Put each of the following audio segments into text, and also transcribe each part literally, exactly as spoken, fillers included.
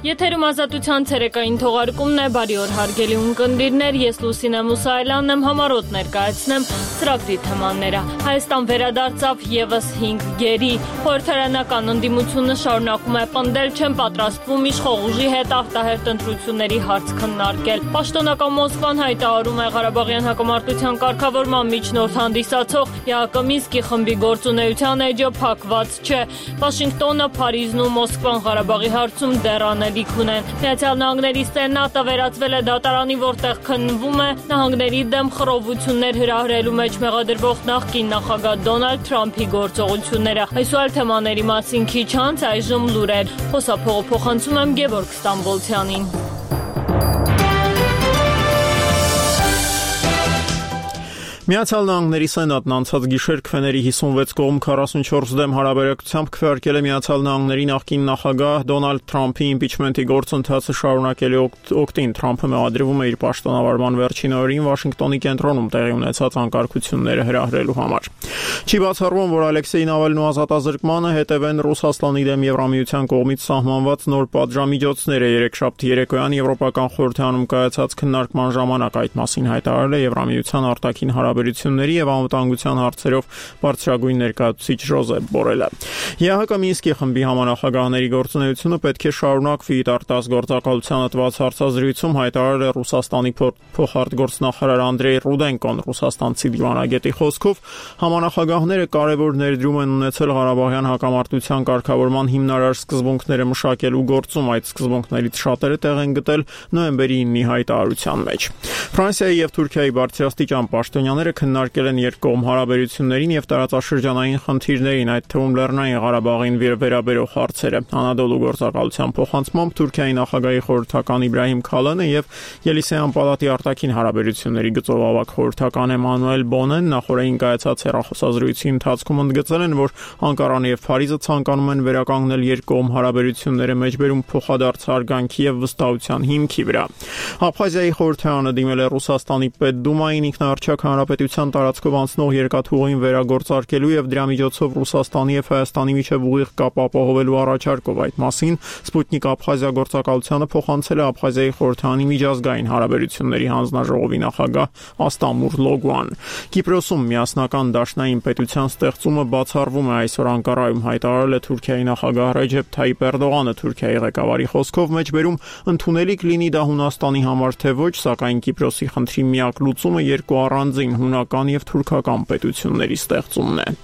Եթերում ազատության ցերեկային թողարկումն է, բարի օր հարգելի ունկնդիրներ, ես Լուսինե Մուսայելյանն եմ, համառոտ ներկայացնեմ ծրագրի թեմաները։ Հայաստան վերադարձավ ևս հինգ գերի, խորհրդարանական ընդդիմությունը շարունակում է պնդել, չեն պատրաստվում իշխող ուժի հետ արտահերթ ընտրությունների հարց քննարկել։ Պաշտոնական Մոսկվան հայտարարում է Ղարաբաղյան հակամարտության կարգավորման միջնորդ հանդիսացող ԵԱՀԿ Մինսկի խմբի գործունեության էջը փակված չէ։ Վաշինգտոնը, Փարիզն ու Մոսկվան Ղարաբաղի հարցում դեռ անելիք ունեն։ Միացյալ Նահանգների Սենատը վերածվել է դատարանի, որտեղ քննվում է նահանգների դեմ խռովություններ հրահրելու մեջ մեղադրվող նախկին նախագահ Դոնալդ Թրամփի գործողությունները։ Այսօր թեմաների մասին քիչ անց, այժմ լուրեր։ Խոսափողը փոխանցում եմ Գևորգ Ստամբոլցյանին։ Միացյալ Նահանգների Սենատն անցած գիշեր քվեների հիսունվեց կողմ քառասունչորս դեմ հարաբերակցությամբ քվեարկել է Միացյալ Նահանգների նախկին նախագահ Դոնալդ Թրամփի իմպիչմենտի գործընթացը շարունակելու օգտին։ Թրամփը մեղադրվում է իր պաշտոնավարման վերջին օրերին Վաշինգտոնի կենտրոնում տեղի ունեցած անկարգությունները հրահրելու համար։ Չի բացառվում, որ Ալեքսեյ Նավալնու ազատազրկմանը հետևեն Ռուսաստանի դեմ Եվրամիության կողմից սահմանված նոր պատժամիջոցները։ Երեքշաբթի երեկոյան Եվրոպական խորհրդարանում կայացած քննարկման ժամանակ այդ մասին հայտարարել է Եվրամիության արտաքին հարաբերությունների եւ անվտանգության հարցերով բարձրագույն ներկայացուցիչ Ժոզեփ Բորելը։ ԵԱՀԿ Մինսկի խմբի համանախագահների գործունեությունը պետք է շարունակվի, արտաս գործակալությանը տված հարցազրույցում հայտարարել է Ռուսաստանի փոխարտգործնախարար Անդրեյ Ռուդենկոն։ Ռուսաստանցի դիվանագետի խոսքով համանախագահները կարևոր ներդրում են ունեցել Ղարաբաղյան հակամարտության կարգավորման հիմնարար սկզբունքները մշակելու գործում։ Այդ սկզբունքներից շատերը տեղ են գտել նոյեմբերի ինը հայտարարության մեջ։ Ֆրանսիայի եւ Թուրքիայի բարձրաստիճան պաշտոնյաները քննարկել են երկկողմ հարաբերություններին եւ տարածաշրջանային խնդիրներին, այդ թվում Լեռնային Ղարաբաղին վերաբերող հարցերը։ Անադոլու գործակալության փոխանցմամբ Թուրքիայի նախագահի խորհրդական Իբրահիմ Քալանը եւ Ելիսեյան պալատի արտաքին հարաբերությունների գծով խորհրդական Էմանուել Բոնեն նախորդին կայացած հեռախոսազրույցի ընթացքում ընդգծել են, որ Անկարան եւ Փարիզը ցանկանում են վերականգնել երկկողմ հարաբերությունները մեջբերում փոխադարձ հարգանքի եւ վստահության հիմքի վրա։ Աբխազիայի խորհրդարանը դիմել է Ռուսաստանի Պետդումային ինքնաարչակ հանրապետության տարածքով անցնող երկաթուղին վերագործարկելու եւ դրա միջոցով Ռուսաստանի եւ Հայաստանի միջև ուղիղ կապ ապահովելու առաջարկով։ Այդ մասին Սպուտնիկ Աբխազիա գործակալությանը փոխանցել է Աբխազիայի խորհրդարանի միջազգային հարաբերությունների հանձնաժողովի նախագահ Աստամուր Լոգուան։ Կիպրոսում միասնական դաշնային պետության ստեղծումը բացառվում է, այսօր Անկարայում հայտարարել է Թուրքիայի նախագահ Ռեջեփ Թայիպ Էրդողանը։ Թուրքիայի ղեկավարի խոսքով մեջբերում ընդունելիք լինի դա Հունաստանի համար թե ոչ, սակայն Կիպրոսի խնդրի միակ լուծումը երկու առանձին հունական եւ թուրքական պետությունների ստեղծումն է։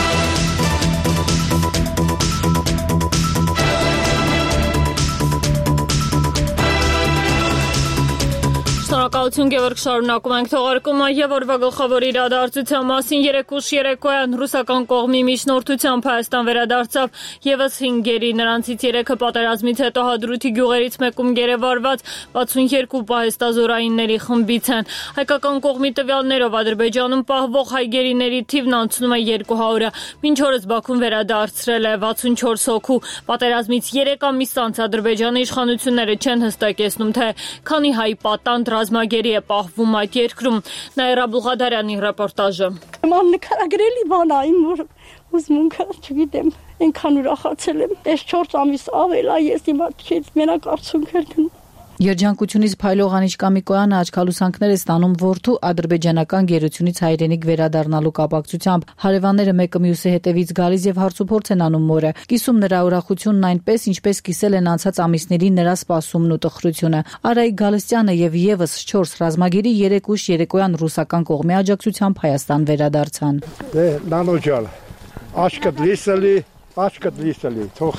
Շնորհակալություն Գևորգ, շարունակում ենք թողարկումը եւ օրվա գլխավոր իրադարձության մասին։ Երեկուշ երեկոյան ռուսական կողմի միջնորդությամբ Հայաստան վերադարձավ ևս հինգ գերի, նրանցից երեքը պատերազմից հետո Հադրութի գյուղերից մեկում գերեվարված վաթսունյոթ պահեստազորայինների խմբից են։ Հայկական կողմի տվյալներով Ադրբեջանում պահվող հայ գերիների թիվն անցնում է երկու հարյուրը։ Մինչ օրս Բաքուն վերադարձրել է վաթսունչորս հոգու։ Պատերազմից երեք ամիս անց Ադրբեջանի իշխանությունները չեն հստակեցնում, թե քանի հայ պատանդ ռազմագերի է պահվում այդ երկրում։ Նաիրա Բուղադարյանի ռեպորտաժը։ Ման նկարագրելի բան է, իմ որ հուզմունքը, չգիտեմ, այնքան ուրախացել եմ։ Այս չորս ամիս ավել է, ես հիմա քիչ մենակ արցունքեր գնում։ Երջանկությունից փայլող Անիչկա Միկոյանը աչքալուսանքներ է ստանում որդու ադրբեջանական գերությունից հայրենիք վերադառնալու կապակցությամբ։ Հարևանները մեկը մյուսի հետևից գալիս եւ հարցուփորձ են անում մորը։ Կիսում նրա ուրախությունն այնպես, ինչպես կիսել են անցած ամիսների նրա սպասումն ու տխրությունը։ Արայիկ Գալստյանը եւ եւս չորս ռազմագերի երեք ուշ երեկոյան ռուսական կողմի աջակցությամբ Հայաստան վերադարձան։ Դե նանոջալ, աշկդ լիսելի, աշկդ լիսելի, թող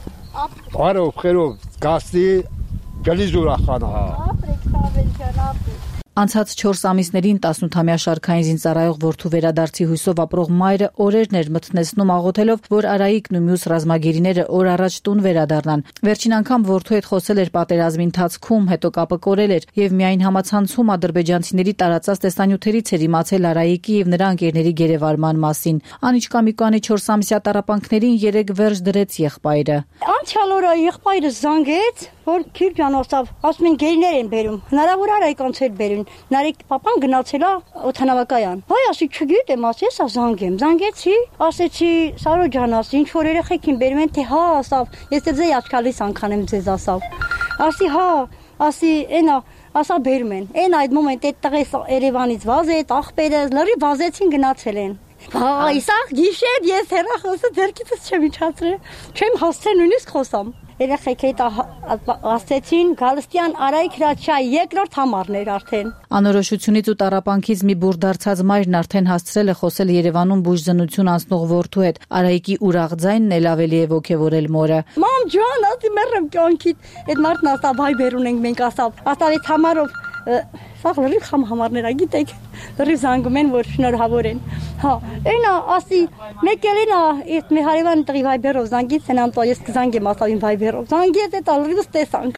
արով խերով գաստի Գալիս ուրախանա։ Ապրեք, Սավել ջան, ապրեք։ Անցած չորս ամիսներին տասնութամյա շարքային զինծառայող որդու վերադարձի հույսով ապրող մայրը օրերն էր մթնեցնում աղոթելով, որ Արայիկն ու մյուս ռազմագերիները օր առաջ տուն վերադառնան։ Վերջին անգամ որդու հետ խոսել էր պատերազմի ընթացքում, հետո կապը կորել էր եւ միայն համացանցում ադրբեջանցիների տարածած տեսանյութերից էր իմացել Արայիկի եւ նրա ընկերների գերեվարման մասին։ Անիչկա Միկոյանի չորս ամսյա տառապանքներին երեք վերջ դրեց եղբայրը։ Անցյալ օրը եղբայրը զանգեց, որ քիրջանոցով ասում են գերիներ են բերում։ Հնարավոր Արայիկ անցել բերին։ Նարեկ papan գնացել է օթանավակայան։ Բայ ասի չգիտեմ, ասի ես զանգեմ։ Զանգեցի, ասեցի Սարո ջան, ասի ինչ որ երեխեքին բերում են թե հա, ասավ։ Ես դե ձեզ աչքալիս անգամ եմ ձեզ ասավ։ Ասի հա, ասի այնա, ասա բերում են։ Այն այդ մոմենտ այդ տղես Երևանից վազեց, աղբերը լրի վազեցին գնացել են։ Հա, իսախ գիշեր ես հեռախոսը ձեռքիցս չեմ իջացրել, չեմ հասցրել նույնիսկ խոսամ։ Երեխեքի ասեցին Գալստյան Արայք Հրաչյա երկրորդ համարներ արդեն։ Անորոշությունից ու տառապանքից մի բուր դարձած մայրն արդեն հասցրել է խոսել Երևանում բուժզնություն անցնող որդու հետ։ Արայիկի ուրախ ձայնն էլ ավելի է ոգևորել մորը։ Մամ ջան, ասի մեռեմ կյանքիդ։ Այդ մարդն ասա վայբեր ունենք մենք ասավ։ Ասավ այդ համարով սա լրիվ խամ համարներ ա գիտեք։ Լրիվ զանգում են որ շնորհավոր են։ Հա, այնա ասի մեկ էլ այնա այդ մի հարևան տղի վայբերով զանգից են անտո ես կզանգեմ ասավին վայբերով։ Զանգեց այդ լրիվս տեսանք։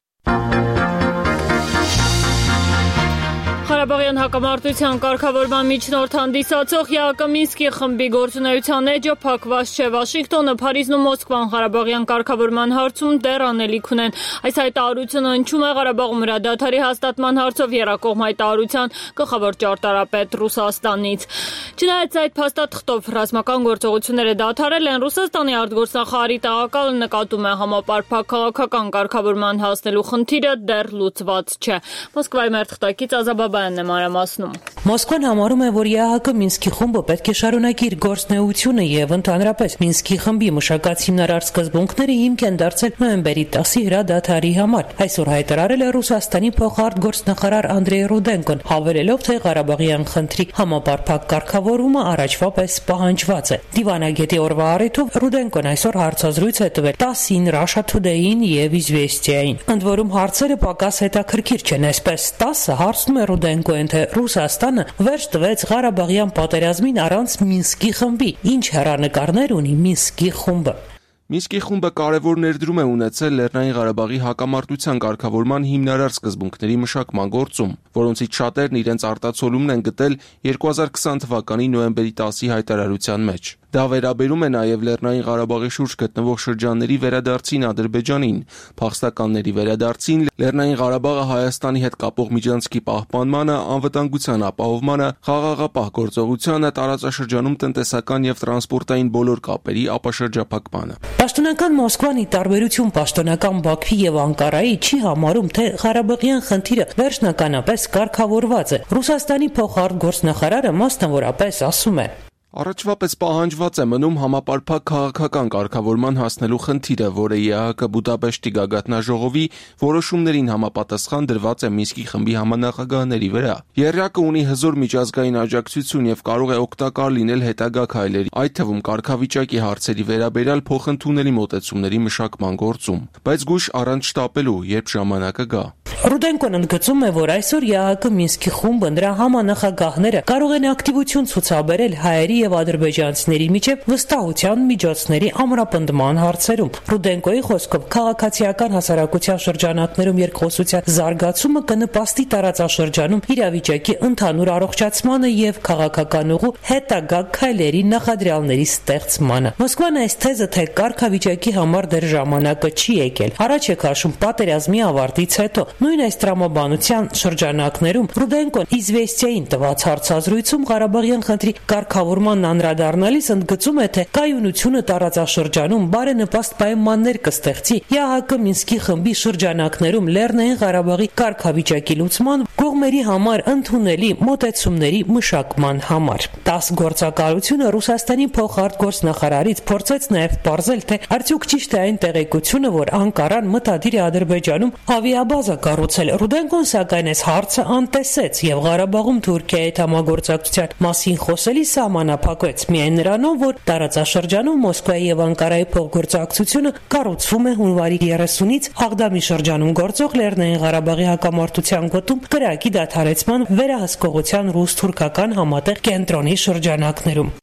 Ղարաբաղյան հակամարտության կարգավորման միջնորդ հանդիսացող ԵԱՀԿ Մինսկի խմբի գործունեության էջը փակված չէ։ Վաշինգտոնը, Փարիզն ու Մոսկվան Ղարաբաղյան կարգավորման հարցում դեռ անելիք ունեն։ Այս հայտարարությունը հնչում է Ղարաբաղում հրադադարի հաստատման հարցով եռակողմ հայտարարության գլխավոր ճարտարապետ Ռուսաստանից։ Չնայած այդ փաստաթղթով ռազմական գործողությունները դադարել են, Ռուսաստանի արտգործնախարարի տեղակալը նկատում է համապարփակ քաղաքական կարգավորման հասնելու խնդիրը դեռ լուծված չէ։ Մոսկվայի մեր թղթակից Ազաբաբայանն է մանրամասնում։ Մոսկվան համարում է, որ ԵԱՀԿ Մինսկի խումբը պետք է շարունակի իր գործունեությունը եւ ընդհանրապես Մինսկի խմբի մշակած հիմնարար սկզբունքները հիմք են դարձել նոյեմբերի տասի հրադադարի համար։ Այսօր հայտարարել է Ռուսաստանի փոխարտգործնախարար Անդրեյ Ռուդենկոն, հավելելով, թե Ղարաբաղյան խնդրի համապարփակ կարգավորումը առաջվա պես պահանջված է։ Դիվանագետի օրվա առիթով Ռուդենկոն այսօր հարցազրույց է տվել տասին Russia Today-ին եւ Izvestia-ին։ Ընդ որում հարցերը պակաս հետաքրքիր չեն, այսպես տասը հարցնում է Ռուդենկոն, թե Ռուսաստանը վերջ տվեց Ղարաբաղյան պատերազմին առանց Մինսկի խմբի, ինչ հեռանկարներ ունի Մինսկի խումբը։ Մինսկի խումբը կարևոր ներդրում է ունեցել Լեռնային Ղարաբաղի հակամարտության կարգավորման հիմնարար սկզբունքների մշակման գործում, որոնցից շատերն իրենց արտացոլումն են գտել երկու հազար քսան թվականի նոյեմբերի տասի հայտարարության մեջ։ Դա վերաբերում է նաև Լեռնային Ղարաբաղի շուրջ գտնվող շրջանների վերադարձին Ադրբեջանին, փախստականների վերադարձին, Լեռնային Ղարաբաղը Հայաստանի հետ կապող միջանցքի պահպանմանը, անվտանգության ապահովմանը, խաղաղապահ գործողությանը, տարածաշրջանում տնտեսական եւ տրանսպորտային բոլոր կապերի ապաշրջափակմանը։ Պաշտոնական Մոսկվան ի տարբերություն պաշտոնական Բաքվի եւ Անկարայի չի համարում, թե Ղարաբաղյան խնդիրը վերջնականապես կարգավորված է։ Ռուսաստանի փոխարտգործնախարարը մասնավորապես ասում է. Առաջվա պես պահանջված է մնում համապարփակ քաղաքական կարգավորման հասնելու խնդիրը, որը ԵԱՀԿ Բուդապեշտի գագաթնաժողովի որոշումներին համապատասխան դրված է Մինսկի խմբի համանախագահների վրա։ Եռյակը ունի հզոր միջազգային աջակցություն եւ կարող է օգտակար լինել հետագա քայլերի, այդ թվում կարգավիճակի հարցերի վերաբերյալ փոխընդունելի մոտեցումների մշակման գործում, բայց գույշ առանց շտապելու, երբ ժամանակը գա։ Ռուդենկոն ընդգծում է, որ այսօր ԵԱՀԿ Մինսկի խումբը նրա համանախագահները կարող են ակտիվություն ցուցաբերել հայերի եւ ադրբեջանցիների միջև վստահության միջոցների ամրապնդման հարցերում։ Ռուդենկոյի խոսքով քաղաքացիական հասարակության շրջանակներում երկխոսության զարգացումը կնպաստի տարածաշրջանում իրավիճակի ընդհանուր առողջացմանը եւ քաղաքական ուղու հետագա քայլերի նախադրյալների ստեղծմանը։ Մոսկվան այս թեզը, թե կարգավիճակի համար դեռ ժամանակը չի եկել, առաջ է քաշում պատերազմի ավարտից հետո։ Նույն այս տրամաբանության շրջանակներում Ռուդենկոն Izvestia-ին տված հարցազրույցում Ղարաբաղյան խնդրի կարգավորման անդրադառնալիս ընդգծում է, թե կայունությունը տարածաշրջանում բարենպաստ պայմաններ կստեղծի ԵԱՀԿ Մինսկի խմբի շրջանակներում Լեռնային Ղարաբաղի կարգավիճակի լուծման կողմերի համար ընդունելի մոտեցումների մշակման համար։ տաս գործակալությունը Ռուսաստանի փոխարտգործնախարարից փորձեց նաև պարզել, թե արդյոք ճիշտ է այն տեղեկությունը, որ Անկարան մտադիր է Ադրբեջանում ավիաբազա կառուցել։ Ռուդենկոն սակայն այս հարցը անտեսեց եւ Ղարաբաղում Թուրքիայի հետ համագործակցության մասին խոսելի սահմանափակվեց միայն նրանով, որ տարածաշրջանում Մոսկվայի եւ Անկարայի փոխգործակցությունը կառուցվում է հունվարի երեսունից Աղդամի շրջանում գործող Լեռնային Ղարաբաղի հակամարտության գոտում կրակի դադարեցման վերահսկողության ռուս-թուրքական համատեղ կենտրոնի շրջանակներում։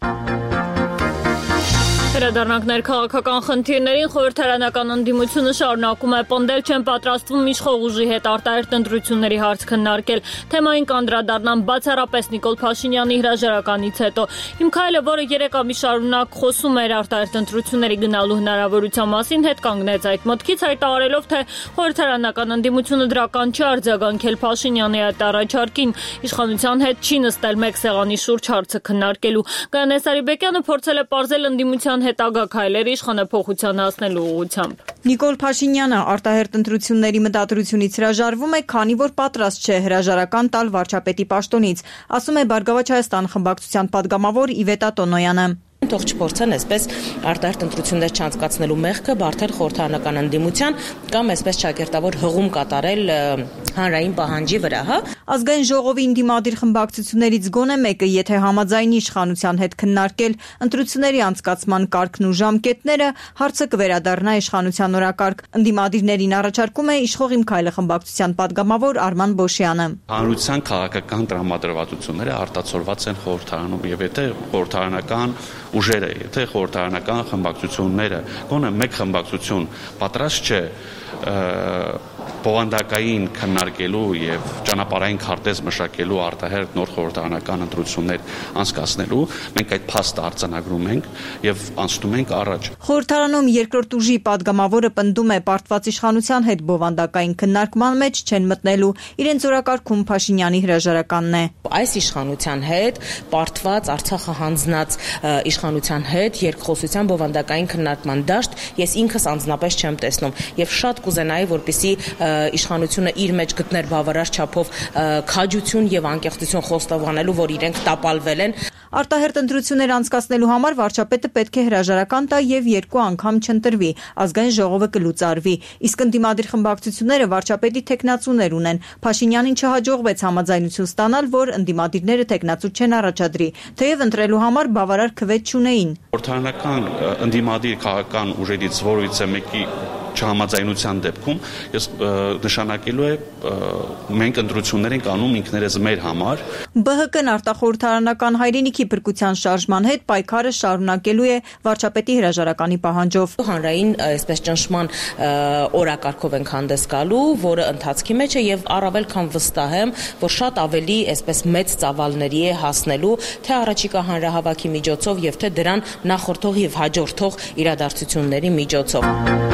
Վերադառնանք ներքաղաքական խնդիրներին, խորհրդարանական ընդդիմությունը շարունակում է պնդել չեն պատրաստվում իշխող ուժի հետ արտահերթ ընտրությունների հարց քննարկել։ Թեմային կանդրադառնան բացառապես Նիկոլ Փաշինյանի հրաժարականից հետո։ Իմ քայլը, որը երեք ամիս շարունակ խոսում էր արտահերթ ընտրությունների գնալու հնարավորության մասին, հետ կանգնեց այդ մտքից, հայտարարելով, թե խորհրդարանական ընդդիմությունը դրական չի արձագանքել Փաշինյանի այդ առաջարկին, իշխանության հետ չի նստել մեկ սեղանի շուրջ հարցը քննարկելու։ Գայանե Սարիբեկյանը փորձել է պարզել ընդդիմության հետագա քայլեր իշխանափոխության հասնելու ուղղությամբ։ Նիկոլ Փաշինյանը արտահերտ ընտրությունների մտադրությունից հրաժարվում է, քանի որ պատրաստ չէ հրաժարական տալ վարչապետի պաշտոնից, ասում է Բարգավաճ Հայաստան խմբակցության падգամավոր Իվետա Տոնոյանը։ Թող չփորձեն այսպես արտահերտ ընտրություններ չանցկացնելու մեղքը բարթել խորհրդարանական ընդդիմության կամ այսպես ճակերտավոր հղում կատարել հանրային պահանջի վրա, հա։ Ազգային ժողովի ընդդիմադիր խմբակցություններից գոնե մեկը, եթե համաձայնի իշխանության հետ քննարկել ընտրությունների անցկացման կարգն ու ժամկետները, հարցը կվերադառնա իշխանության օրակարգ։ Ընդդիմադիրներին առաջարկում է Իշխող իմ քայլը խմբակցության падգամավոր Արման Բոշյանը։ Հանրության քաղաքական տրամադրվածությունները արտացոլված են խորհրդարանում, եւ եթե խորհրդարանական ուժերը, եթե խորհրդարանական խմբակցությունները, գոնե մեկ խմբակցություն պատրաստ չէ բովանդակային քննարկելու եւ ճանապարհային քարտեզ մշակելու արտահերտ նոր խորհրդարանական ընտրություններ անցկացնելու, մենք այդ փաստը արձանագրում ենք եւ անցնում ենք առաջ։ Խորհրդարանում երկրորդ ուժի падգամավորը պնդում է պարտված իշխանության հետ բովանդակային քննարկման մեջ չեն մտնելու, իրենց օրակարգում Փաշինյանի հրաժարականն է։ Այս իշխանության հետ պարտված Արցախը հանձնած իշխանության հետ երկխոսության բովանդակային քննարկման դաշտ ես ինքս անձնապես չեմ տեսնում եւ շատ կուզենայի, որպեսզի իշխանությունը իր մեջ գտներ բավարար չափով քաջություն եւ անկեղծություն խոստովանելու, որ իրենք տապալվել են։ Արտահերտ ընտրություններ անցկացնելու համար վարչապետը պետք է հրաժարական տա եւ երկու անգամ չընտրվի, ազգային ժողովը կլուծարվի, իսկ ընդդիմադիր խմբակցությունները վարչապետի թեկնածուներ ունեն։ Փաշինյանին չհաջողվեց համաձայնություն ստանալ, որ ընդդիմադիրները թեկնածու չեն առաջադրի, թեև ընտրելու համար բավարար քվեթ չունեին։ Խորհրդարանական ընդդիմադիր քաղաքական ուժերից որևիցե մեկի չհամաձայնության դեպքում ես նշանակելու է մենք ընտրություններ ենք անում ինքներս մեր համար։ Բ Հ Կն արտախորհրդարանական հայրենիքի փրկության շարժման հետ պայքարը շարունակելու է վարչապետի հրաժարականի պահանջով։ Հանրային այսպես ճնշման օրակարգով ենք հանդես գալու, որը ընթացքի մեջ է եւ առավել քան վստահ եմ, որ շատ ավելի այսպես մեծ ծավալների է հասնելու թե առաջիկա հանրահավաքի միջոցով եւ թե դրան նախորդող եւ հաջորդող իրադարձությունների միջոցով։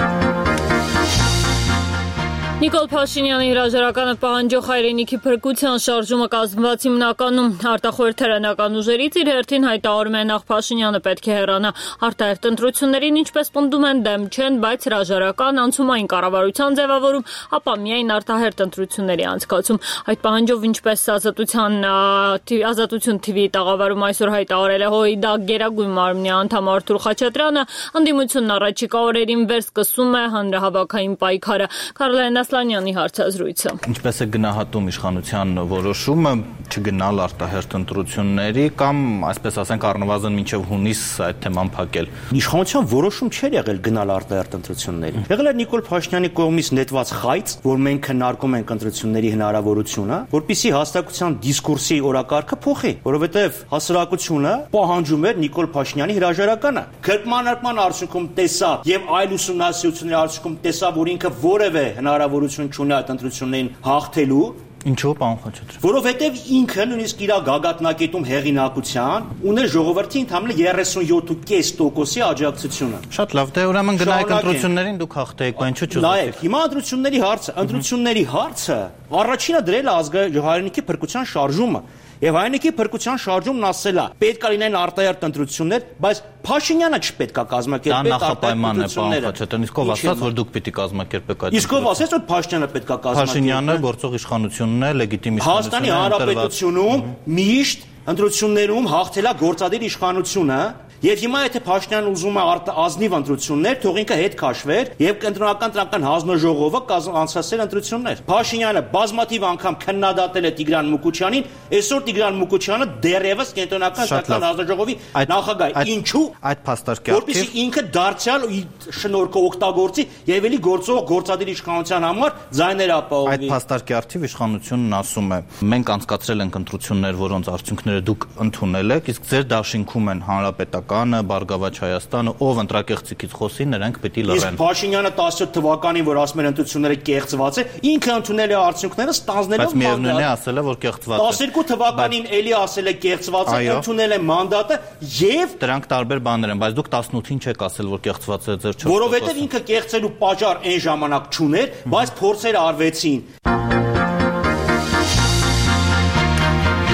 Նիկոլ Փաշինյանի հրաժարականը պահանջող հայրենիքի փրկության շարժումը կազմված հիմնականում արտախորհրդարանական ուժերից իր հերթին հայտարարում է նախ Փաշինյանը պետք է հեռանա արտահերտ ընտրություններին, ինչպես պնդում են դեմ չեն, բայց հրաժարական անցումային կառավարության ձևավորում, ապա միայն արտահերտ ընտրությունների անցկացում։ Այդ պահանջով ինչպես ազատության ազատություն թի վի տաղավարում այսօր հայտարարել է ՀՅԴ Գերագույն մարմնի անդամ Արթուր Խաչատրյանը, ընդդիմությունն առաջիկա օրերին վերսկսում է հանրահավաքային պայքարը։ Կարլեն Ասլանյանի հարցազրույցը։ Ինչպես է գնահատում իշխանության որոշումը չգնալ արտահերտ ընտրությունների կամ այսպես ասենք առնվազն մինչև հունիս այդ թեման փակել։ Իշխանության որոշում չէր եղել գնալ արտահերտ ընտրությունների։ Եղել էր Նիկոլ Փաշինյանի կողմից նետված խայծ, որ մենք քննարկում ենք ընտրությունների հնարավորությունը, որպեսզի հաստատության դիսկուրսի օրակարգը փոխի, որովհետև հասարակությունը պահանջում էր Նիկոլ Փաշինյանի հրաժարականը։ Քրտմանարկման արդյունքում տեսա եւ այլ ուսումնասիրությունների արդյունքում տեսա, որ ինքը որևէ հնարավորություն չունի այդ ընտրություններին հաղթելու։ Ինչու՞ պարոն Խաչատրյան։ Որովհետև ինքը նույնիսկ իր գագաթնակետում հեղինակության ուներ ժողովրդի ընդհանուր երեսունյոթ կόμμα պենս տոկոսի աջակցությունը։ Շատ լավ, դե ուրեմն գնայիք ընտրություններին դուք հաղթեիք, բայց ինչու՞ չուզեցիք։ Նայեք, հիմա ընտրությունների հարցը, ընտրությունների հարցը առաջինը դրել է ազգային հայրենիքի փրկության շարժումը։ Եվ հայրենիքի փրկության շարժումն ասել է պետք է լինեն արտահերտ ընտրություններ, բայց Փաշինյանը չպետք է կազմակերպի արտահերտ ընտրությունները։ Իսկ ով ասաց, որ դուք պիտի կազմակերպեք այդ։ Իսկ ով ասաց, որ Փաշինյանը պետք է կազմակերպի։ Փաշինյանը գործող իշխանությունն է, լեգիտիմ իշխանությունն է։ Հայաստանի Հանրապետությունում միշտ ընտրություններում հաղթել է գործադիր իշխանությունը։ Եվ հիմա եթե Փաշինյանն ուզում է ազնիվ ընտրություններ, թող ինքը հետ քաշվեր եւ կենտրոնական տրամադրական հանձնաժողովը անցկացրել ընտրություններ։ Փաշինյանը բազմաթիվ անգամ քննադատել է Տիգրան Մուկուչյանին, այսօր Տիգրան Մուկուչյանը դեռևս կենտրոնական տրամադրական հանձնաժողովի նախագահ է։ Ինչու՞։ Այդ փաստարկի որպեսզի ինքը դարձյալ շնորհքը օգտագործի եւ էլի գործող գործադիր իշխանության համար ձայներ ապահովի։ Այդ փաստարկի արդիվ իշխանությունն ասում է. մենք անցկացրել ենք ընտրություններ, որոնց արդյունքները դուք ընդունել եք, իսկ ձեր դաշինքում են հանրապետական Բարգավաճ Հայաստանը, ով ընտրակեղծիքից խոսի, նրանք պետք է լռեն։ Իսկ Փաշինյանը տասնյոթ թվականին, որ ասում են ընտրությունները կեղծված է, ինքը ընդունել է արդյունքները ստանձնելով մանդատ։ Բայց միևնույնն է ասել է, որ կեղծված է։ տասներկու թվականին էլի ասել է կեղծված է, ընդունել է մանդատը եւ դրանք տարբեր բաներ են, բայց դուք տասնութին չեք ասել, որ կեղծված է ձեր չորս։ Որովհետեւ ինքը կեղծելու պատճառ այն ժամանակ չուներ, բայց փորձեր արվեցին։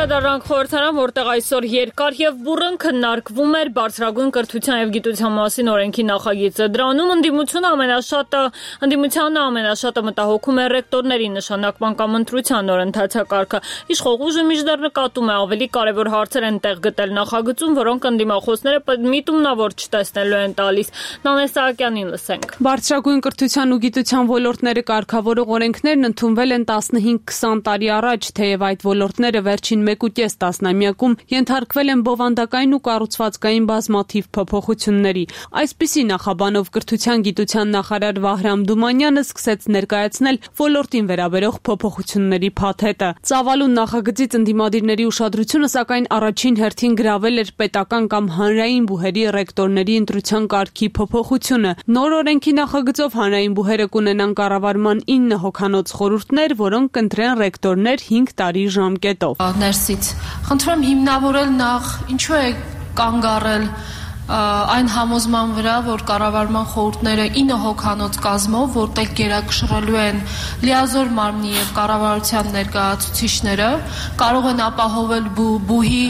Վերադառնանք խորհրդարան, որտեղ այսօր երկար եւ բուռն քննարկվում էր բարձրագույն կրթության եւ գիտության մասին օրենքի նախագիծը։ Դրանում ընդդիմությունը ամենաշատը ընդդիմությանը ամենաշատը մտահոգում է ռեկտորների նշանակման կամ ընտրության նոր ընթացակարգը։ Իշխող ուժը մինչդեռ նկատում է ավելի կարևոր հարցեր են տեղ գտել նախագծում, որոնք ընդդիմախոսները միտումնավոր չտեսնելու են տալիս։ Նանե Սահակյանին լսենք։ Բարձրագույն կրթության ու գիտության ոլորտները կարգավորող օրենքներն ընդունվել են տասնհինգ քսան տարի առաջ, թեև այդ ոլորտները վերջին մեկ ու կես տասնամյակում ենթարկվել են բովանդակային ու կառուցվածքային բազմաթիվ փոփոխությունների։ Այսպիսի նախաբանով կրթության գիտության նախարար Վահրամ Դումանյանը սկսեց ներկայացնել ոլորտին վերաբերող փոփոխությունների փաթեթը։ Ծավալուն նախագծից ընդդիմադիրների ուշադրությունը սակայն առաջին հերթին գրավել էր պետական կամ հանրային բուհերի ռեկտորների ընտրության կարգի փոփոխությունը։ Նոր օրենքի նախագծով հանրային բուհերը կունենան կառավարման ինը հոգանոց խորհուրդներ, որոնք կընտրեն ռեկտորներ հինգ տարի ժամկետով։ Ներսից խնդրեմ հիմնավորել նախ ինչու է կանգ առել այն համոզման վրա, որ կառավարման խորհուրդները ինը հոգանոց կազմով, որտեղ գերակշռելու են լիազոր մարմնի եւ կառավարության ներկայացուցիչները, կարող են ապահովել բուհի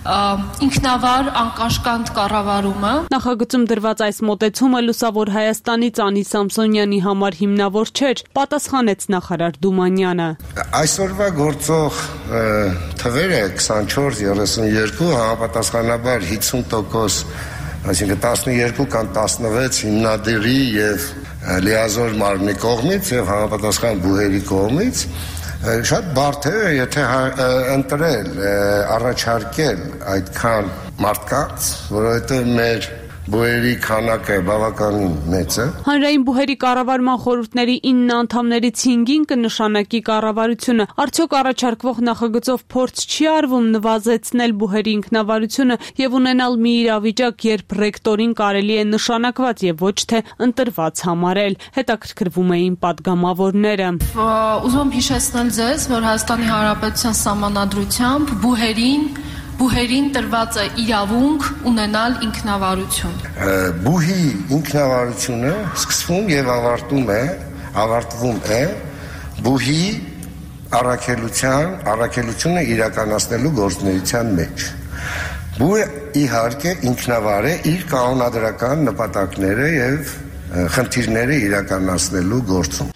ինքնավար անկաշկանդ կառավարումը։ Նախագծում դրված այս մոտեցումը լուսավոր Հայաստանից Անի Սամսոնյանի համար հիմնավոր չէր, պատասխանեց նախարար Դումանյանը։ Այսօրվա գործող թվերը քսանչորս երեսունյոթ համապատասխանաբար հիսուն տոկոս, այսինքն տասնուերկու կամ տասնվեց հիմնադիրի եւ լիազոր մարմնի կողմից եւ համապատասխան բուհերի կողմից շատ բարդ է, եթե ընտրել, առաջարկել այդքան մարդկանց, որովհետև մեր բուհերի քանակը բավականին մեծ է։ Հանրային բուհերի կառավարման խորհուրդների ինը անդամներից հինգին կնշանակի կառավարությունը։ Արդյոք առաջարկվող նախագծով փորձ չի արվում նվազեցնել բուհերի ինքնավարությունը եւ ունենալ մի իրավիճակ, երբ ռեկտորին կարելի է նշանակված եւ ոչ թե ընտրված համարել։ Հետաքրքրվում էին падգամավորները։ Ուզում եմ հիշեցնել ձեզ, որ Հայաստանի Հանրապետության սահմանադրությամբ բուհերին Բուհերին տրված է իրավունք ունենալ ինքնավարություն։ Բուհի ինքնավարությունը սկսվում եւ ավարտում է, ավարտվում է բուհի առաքելության, առաքելությունը իրականացնելու գործունեության մեջ։ Բուհը իհարկե ինքնավար է իր կանոնադրական նպատակները եւ խնդիրները իրականացնելու գործում։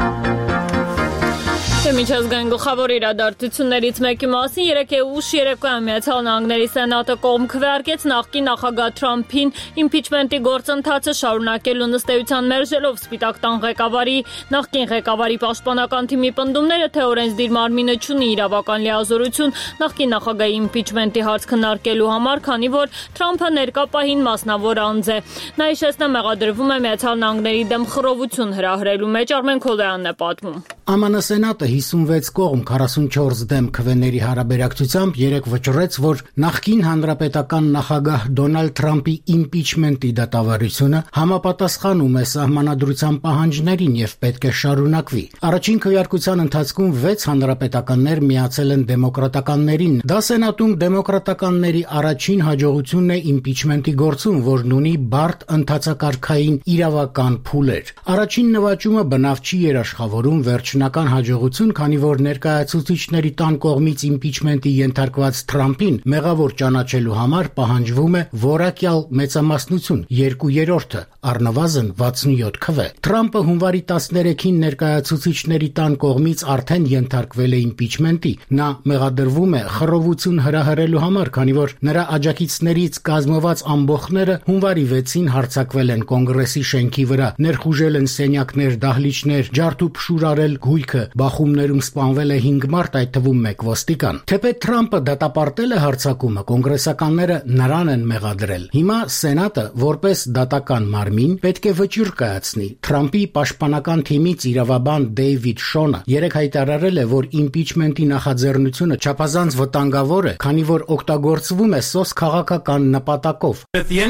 Միջազգային գլխավոր իրադարձություններից մեկի մասին երեկ ուշ երեկոյան Միացյալ Նահանգների Սենատը կողմ քվեարկեց նախկին նախագահ Թրամփին իմպիչմենտի գործընթացը շարունակելու նստեյության մերժելով Սպիտակ տան ղեկավարի նախկին ղեկավարի պաշտպանական թիմի պնդումները, թե օրենսդիր մարմինը չունի իրավական լիազորություն նախկին նախագահի իմպիչմենտի հարց քննարկելու համար, քանի որ Թրամփը ներկա պահին մասնավոր անձ է։ Նա հիշեցնեմ մեղադրվում է Միացյալ Նահանգների դեմ խռովություն հրահրելու մեջ։ Արմեն Քոլոյանն է պատմում։ ԱՄՆ Սենատը հիսունվեց կողմ քառասունչորս դեմ քվեների հարաբերակցությամբ երեկ վճռեց, որ նախկին հանրապետական նախագահ Դոնալդ Թրամփի իմպիչմենտի դատավարությունը համապատասխանում է սահմանադրության պահանջներին եւ պետք է շարունակվի։ Առաջին քվեարկության ընթացքում վեց հանրապետականներ միացել են դեմոկրատականներին։ Դա Սենատում դեմոկրատականների առաջին հաջողությունն է իմպիչմենտի գործում, որն ունի բարդ ընթացակարգային իրավական փուլեր։ Առաջին նվաճումը բնավ չի երաշխավորում վերջնական հաջողություն, քանի որ ներկայացուցիչների տան կողմից իմպիչմենտի ենթարկված Թրամփին մեղավոր ճանաչելու համար պահանջվում է որակյալ մեծամասնություն, երկու երրորդը, առնվազն վաթսունյոթ քվե։ Թրամփը հունվարի տասներեքին ներկայացուցիչների տան կողմից արդեն ենթարկվել է իմպիչմենտի։ Նա մեղադրվում է խռովություն հրահրելու համար, քանի որ նրա աջակիցներից կազմված ամբոխները հունվարի վեցին հարձակվել են Կոնգրեսի շենքի վրա, ներխուժել են սենյակներ, դահլիճներ, ջարդուփշուր արել գույքը, բախումներում սպանվել է հինգ մարդ, այդ թվում մեկ ոստիկան։ Թեպետ Թրամփը դատապարտել է հարձակումը, կոնգրեսականները նրան են մեղադրել։ Հիմա Սենատը, որպես դատական մարմին, պետք է վճիռ կայացնի։ Թրամփի պաշտպանական թիմից իրավաբան Դեյվիդ Շոնը երեկ հայտարարել է, որ իմպիչմենտի նախաձեռնությունը չափազանց վտանգավոր է, քանի որ օգտագործվում է սոս քաղաքական նպատակով։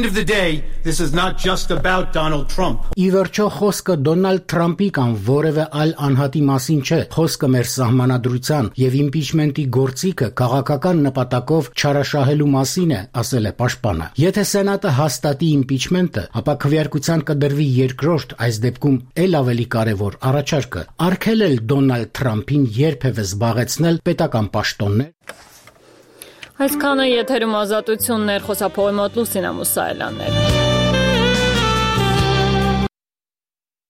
Ի վերջո խոսքը Դոնալդ Թրամփի կամ որևէ այլ անհատի մասին չէ, խոսքը մեր սահմանադրության եւ իմպիչմենտի գործիքը քաղաքական նպատակով չարաշահելու մասին է, ասել է պաշտպանը։ Եթե Սենատը հաստատի իմպիչմենտը, ապա քվեարկության կդրվի երկրորդ, այս դեպքում ել ավելի կարևոր առաջարկը՝ արգելել Դոնալդ Թրամփին երբևէ զբաղեցնել պետական պաշտոններ։ Այսքանը եթերում ազատություններ, խոսափողի մոտ Լուսինա Մուսայելյանն էր։